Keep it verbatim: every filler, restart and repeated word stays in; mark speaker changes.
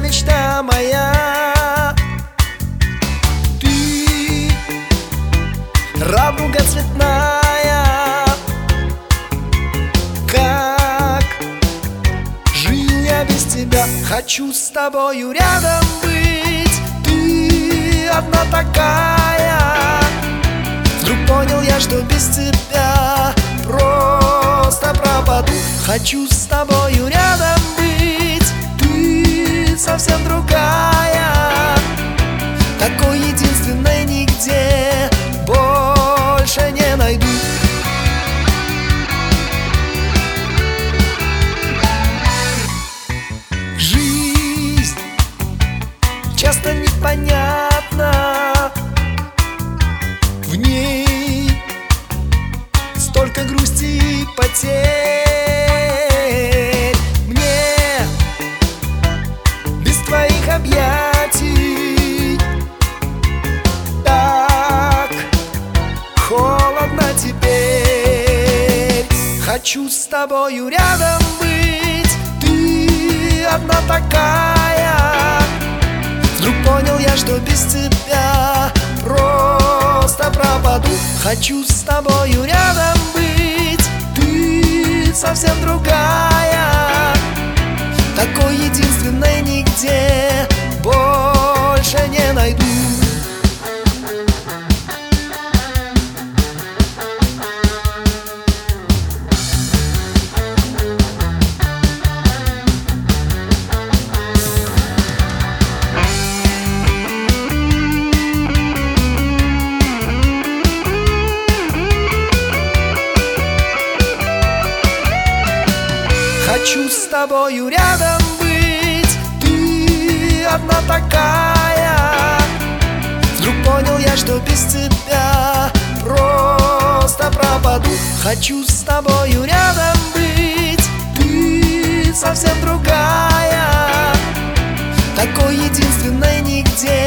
Speaker 1: мечта моя. Ты радуга цветная. Как жил я без тебя? Хочу с тобою рядом быть. Ты одна такая. Вдруг понял я, что без тебя просто пропаду. Хочу с тобою рядом быть. Ты совсем другая. Такой единственной нигде больше не найду. Жизнь часто непонятна. В ней столько грусти и потерь. Мне без твоих объятий так холодно теперь. Хочу с тобою рядом быть. Ты одна такая. Вдруг понял я, что без тебя просто пропаду. Хочу с тобою рядом быть. Ты совсем другая. Такой единственной нигде больше не найду. Хочу с тобою рядом быть. Ты одна такая. Вдруг понял я, что без тебя просто пропаду. Хочу с тобою рядом быть. Ты совсем другая. Такой единственной нигде